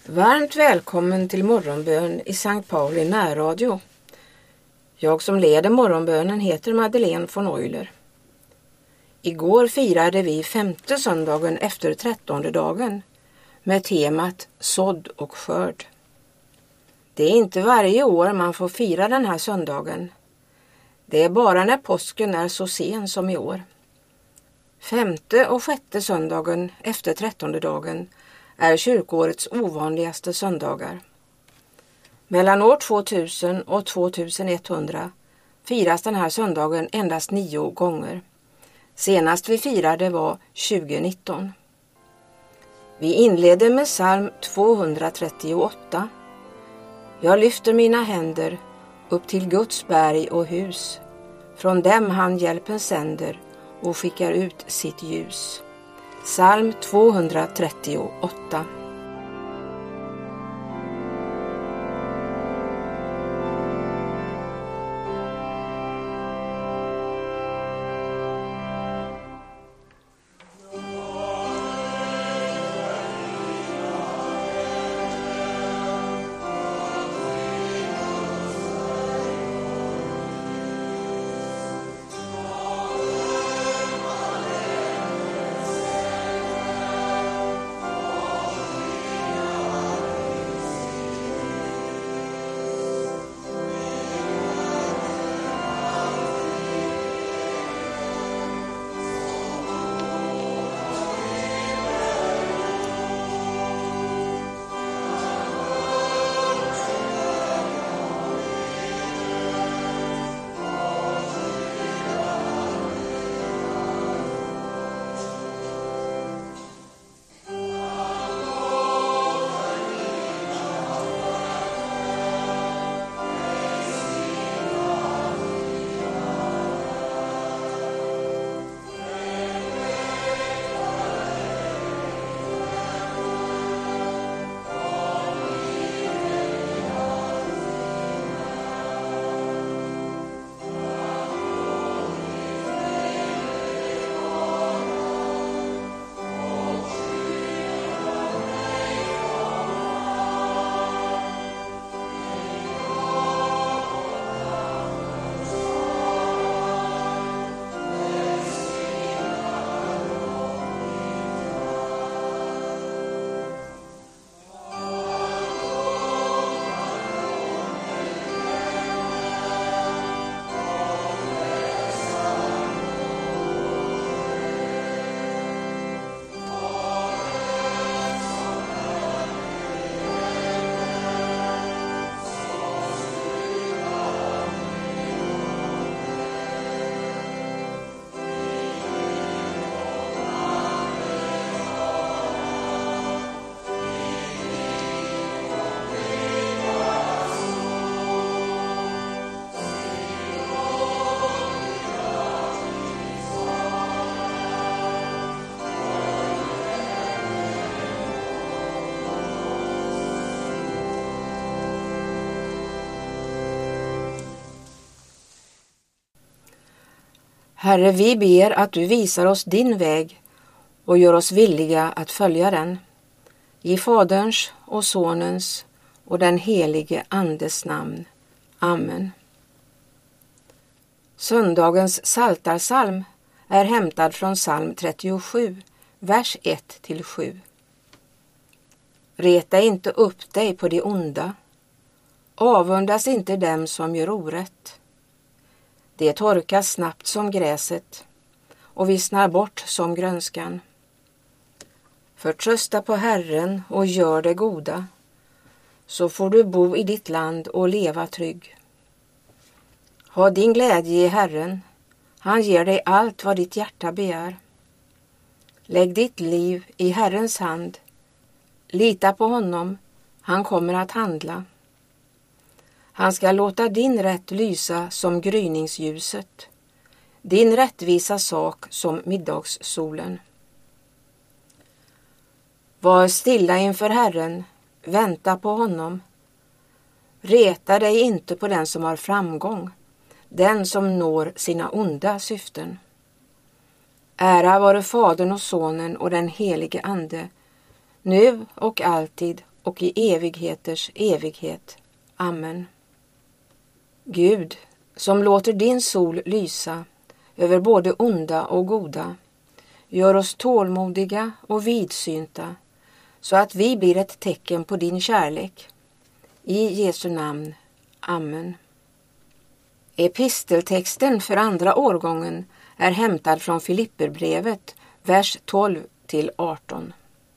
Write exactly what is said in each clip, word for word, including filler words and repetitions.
Varmt välkommen till morgonbön i Sankt Pauli närradio. Jag som leder morgonbönen heter Madeleine von Euler. Igår firade vi femte söndagen efter trettonde dagen med temat sådd och skörd. Det är inte varje år man får fira den här söndagen. Det är bara när påsken är så sen som i år. Femte och sjätte söndagen efter trettonde dagen är kyrkårets ovanligaste söndagar. Mellan år tvåtusen och tvåtusenetthundra firas den här söndagen endast nio gånger. Senast vi firade var tjugonitton. Vi inledde med psalm tvåhundratrettioåtta. Jag lyfter mina händer upp till Guds berg och hus. Från dem han hjälpen sänder och skickar ut sitt ljus. Psalm tvåhundratrettioåtta. Herre, vi ber att du visar oss din väg och gör oss villiga att följa den. I Faderns och Sonens och den helige Andes namn. Amen. Söndagens psaltarpsalm är hämtad från psalm trettiosju, vers ett till sju. Reta inte upp dig på det onda. Avundas inte dem som gör orätt. Det torkar snabbt som gräset och vissnar bort som grönskan. Förtrösta på Herren och gör det goda, så får du bo i ditt land och leva trygg. Ha din glädje i Herren, han ger dig allt vad ditt hjärta begär. Lägg ditt liv i Herrens hand, lita på honom, han kommer att handla. Han ska låta din rätt lysa som gryningsljuset, din rättvisa sak som middagssolen. Var stilla inför Herren, vänta på honom. Reta dig inte på den som har framgång, den som når sina onda syften. Ära vare Fadern och Sonen och den helige Ande, nu och alltid och i evigheters evighet. Amen. Gud, som låter din sol lysa över både onda och goda, gör oss tålmodiga och vidsynta så att vi blir ett tecken på din kärlek. I Jesu namn. Amen. Episteltexten för andra årgången är hämtad från Filipperbrevet, vers tolv till arton.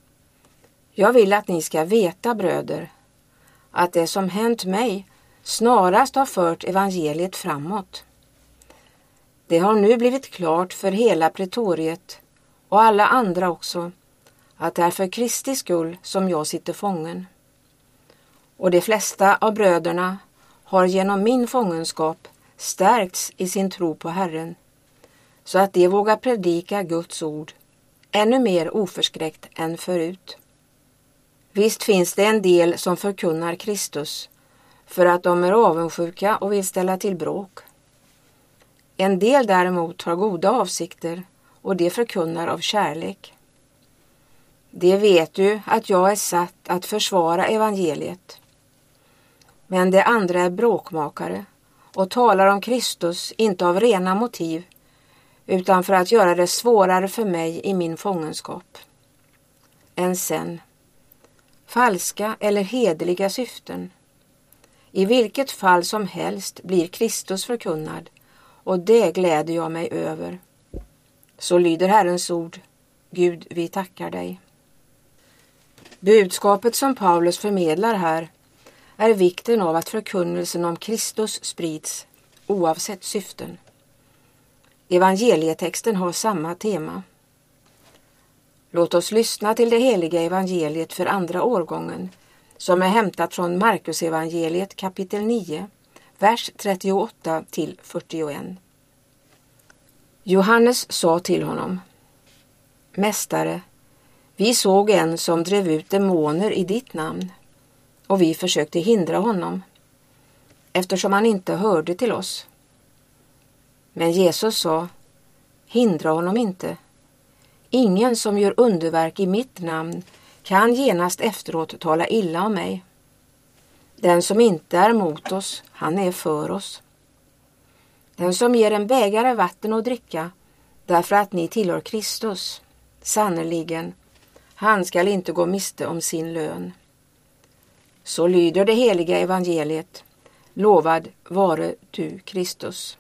Jag vill att ni ska veta, bröder, att det som hänt mig snarast har fört evangeliet framåt. Det har nu blivit klart för hela pretoriet och alla andra också att det är för Kristi skull som jag sitter fången. Och de flesta av bröderna har genom min fångenskap stärkts i sin tro på Herren, så att de vågar predika Guds ord ännu mer oförskräckt än förut. Visst finns det en del som förkunnar Kristus för att de är avundsjuka och vill ställa till bråk. En del däremot har goda avsikter och de förkunnar av kärlek. De vet ju att jag är satt att försvara evangeliet. Men de andra är bråkmakare och talar om Kristus inte av rena motiv utan för att göra det svårare för mig i min fångenskap. Än sen. Falska eller hederliga syften. I vilket fall som helst blir Kristus förkunnad och det gläder jag mig över. Så lyder Herrens ord. Gud, vi tackar dig. Budskapet som Paulus förmedlar här är vikten av att förkunnelsen om Kristus sprids oavsett syften. Evangelietexten har samma tema. Låt oss lyssna till det heliga evangeliet för andra årgången som är hämtat från Markus evangeliet kapitel nio, vers trettioåtta till fyrtioen. Johannes sa till honom: Mästare, vi såg en som drev ut demoner i ditt namn och vi försökte hindra honom eftersom han inte hörde till oss. Men Jesus sa: Hindra honom inte. Ingen som gör underverk i mitt namn kan genast efteråt tala illa om mig. Den som inte är mot oss, han är för oss. Den som ger en bägare vatten att dricka därför att ni tillhör Kristus, sannoliken, han skall inte gå miste om sin lön. Så lyder det heliga evangeliet. Lovad vare du, Kristus.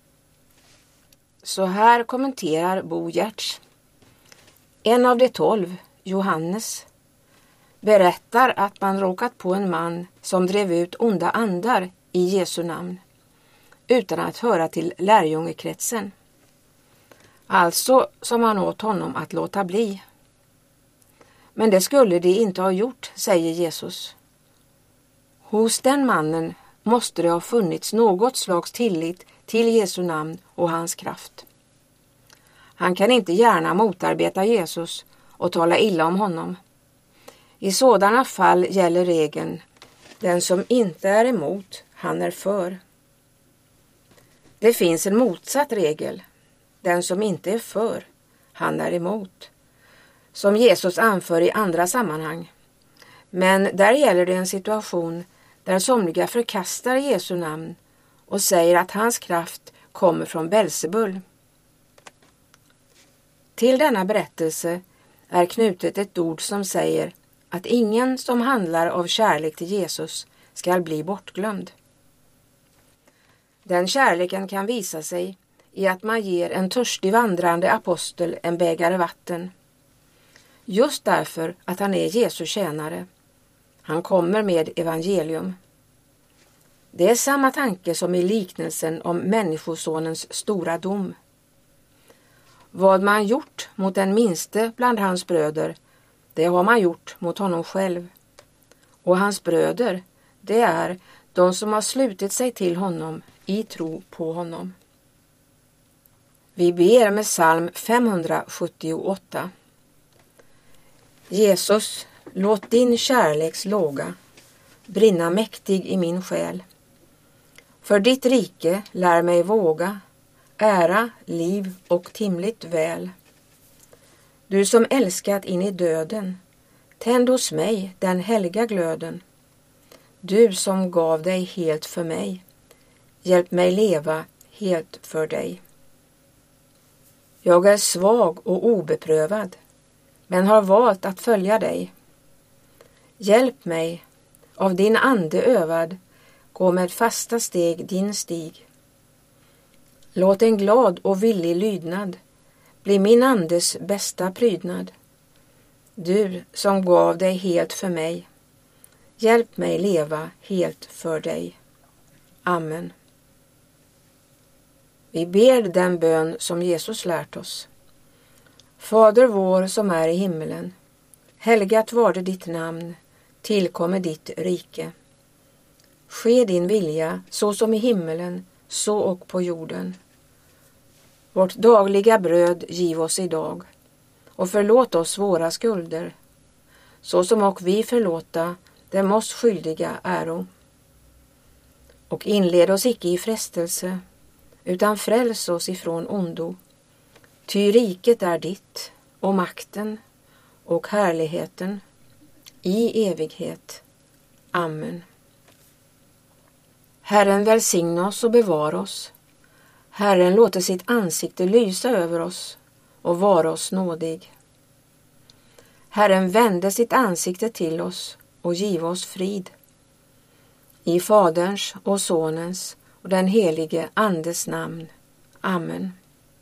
Så här kommenterar Bo Giertz. En av de tolv, Johannes, berättar att man råkat på en man som drev ut onda andar i Jesu namn utan att höra till lärjungekretsen. Alltså som han åt honom att låta bli. Men det skulle de inte ha gjort, säger Jesus. Hos den mannen måste det ha funnits något slags tillit till Jesu namn och hans kraft. Han kan inte gärna motarbeta Jesus och tala illa om honom. I sådana fall gäller regeln: den som inte är emot, han är för. Det finns en motsatt regel: den som inte är för, han är emot. Som Jesus anför i andra sammanhang. Men där gäller det en situation där somliga förkastar Jesu namn och säger att hans kraft kommer från Belzebul. Till denna berättelse är knutet ett ord som säger att ingen som handlar av kärlek till Jesus skall bli bortglömd. Den kärleken kan visa sig i att man ger en törstig vandrande apostel en bägare vatten. Just därför att han är Jesu tjänare. Han kommer med evangelium. Det är samma tanke som i liknelsen om människosonens stora dom. Vad man gjort mot den minste bland hans bröder, det har man gjort mot honom själv. Och hans bröder, det är de som har slutit sig till honom i tro på honom. Vi ber med psalm femhundrasjuttioåtta. Jesus, låt din kärleks låga brinna mäktig i min själ. För ditt rike lär mig våga ära, liv och timligt väl. Du som älskat in i döden, Tänd hos mig den heliga glöden. Du som gav dig helt för mig. Hjälp mig leva helt för dig. Jag är svag och obeprövad, men har valt att följa dig. Hjälp mig, av din ande övad, gå med fasta steg din stig. Låt en glad och villig lydnad bli min andes bästa prydnad. Du som gav dig helt för mig, hjälp mig leva helt för dig. Amen. Vi ber den bön som Jesus lärt oss. Fader vår som är i himmelen, helgat varde ditt namn, tillkommer ditt rike. Ske din vilja så som i himmelen, så och på jorden. Vårt dagliga bröd giv oss idag, och förlåt oss våra skulder, så som och vi förlåta dem oss skyldiga äro. Och inled oss icke i frestelse, utan fräls oss ifrån ondo. Ty riket är ditt, och makten, och härligheten, i evighet. Amen. Herren välsigna oss och bevara oss. Herren låter sitt ansikte lysa över oss och vara oss nådig. Herren vände sitt ansikte till oss och giv oss frid. I Faderns och Sonens och den helige Andes namn. Amen.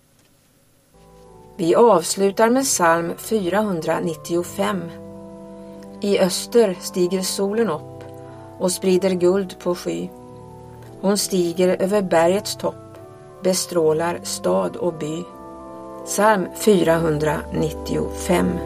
Vi avslutar med psalm fyrahundranittiofem. I öster stiger solen upp och sprider guld på sky. Hon stiger över bergets topp, bestrålar stad och by. Psalm fyrahundranittiofem.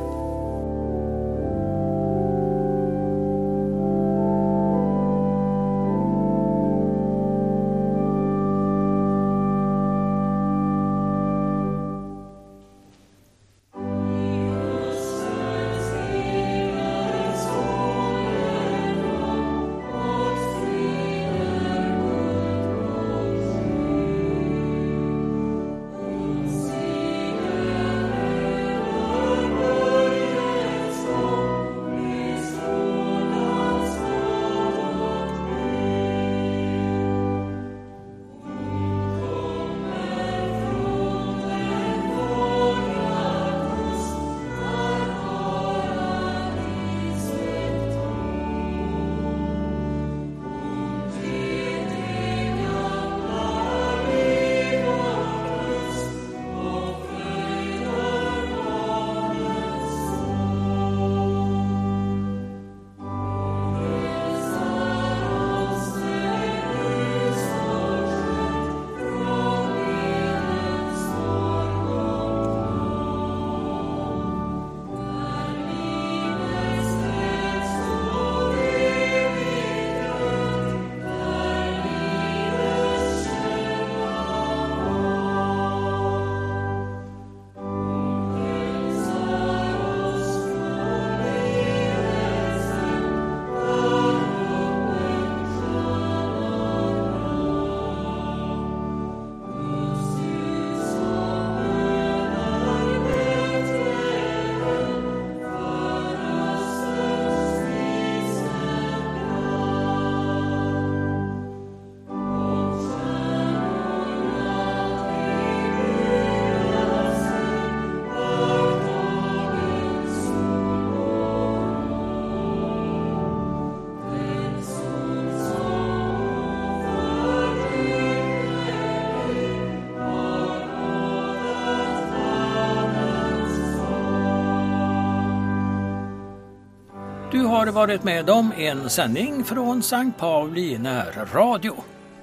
Du har varit med om en sändning från Sankt Pauli närradio.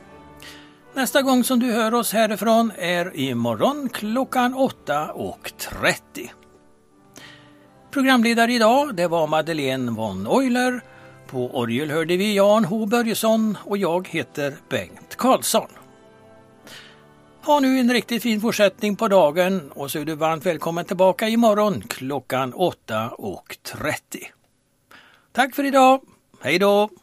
Nästa gång som du hör oss härifrån är imorgon klockan åtta och trettio. Programledare idag det var Madeleine von Euler. På orgel hörde vi Jan H. Börjesson och jag heter Bengt Karlsson. Ha nu en riktigt fin fortsättning på dagen och så är du varmt välkommen tillbaka imorgon klockan åtta och trettio. Tack för idag. Hej då!